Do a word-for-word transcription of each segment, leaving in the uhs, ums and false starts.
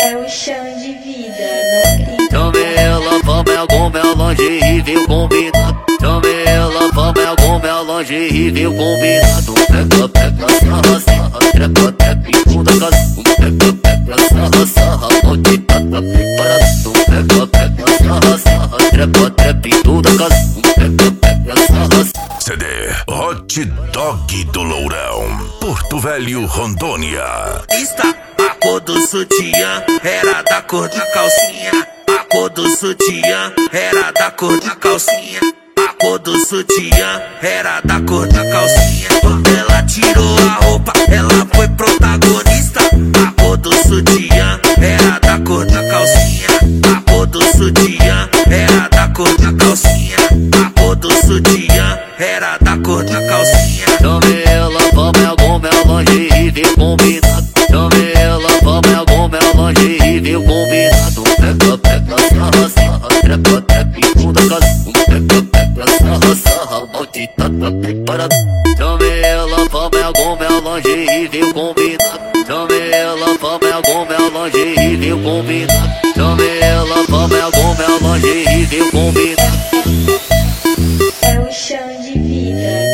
É o chão de vida, não tem. Chame ela, vamos algum longe e viu combinado. Chame ela, vamos algum longe e viu combinado. Pega, pega, sarra, sarra, trepa, trepa e bunda casa. Pega, pega, sarra, sarra, onde tá, tá preparado. Pega, pega, sarra, sarra, trepa, trepa e bunda casa. Pega, pega, sarra, sarra. C D Hot Dog do Lourão, Porto Velho, Rondônia. Está a cor do sutiã, era da cor da calcinha. A cor do sutiã, era da cor da calcinha. A cor do sutiã, era da cor da calcinha. Quando ela tirou a roupa, ela foi protagonista. A cor do sutiã, era da cor da calcinha. A cor do sutiã, era da cor da calcinha. A cor do sutiã, era da cor da calcinha. Chame ela, vamos algum longe e viu combinado. Chame ela, vamos algum longe e viu combinado. Pega, pega, sarra, sarra, trepa, trepa e bunda casa. Pega, pega, sarra, sarra, onde tá, tá preparado. Chame ela, vamos algum longe e viu combinado. Chame ela, vamos algum longe e viu combinado. Chame ela, vamos algum longe e viu combinado. É o chão de vida.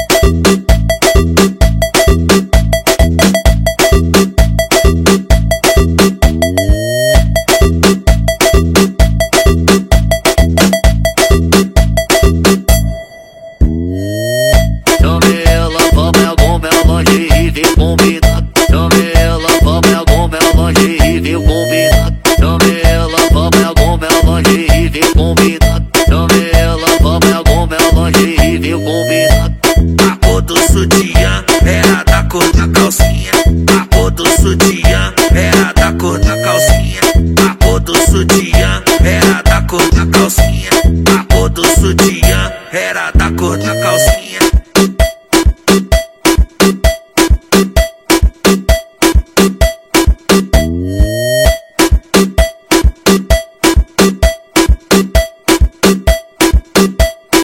Chame ela, vamos algum longe e viu combinado. Chame ela, vamos algum longe e viu combinado. Chame ela, vamos algum longe e viu combinado. Chame ela, vamos algum longe e viu combinado. A cor do sutiã, era da cor da calcinha. A cor do sutiã, era da cor da calcinha. A cor do sutiã, era da cor da calcinha. A cor do sutiã, era da cor da calcinha.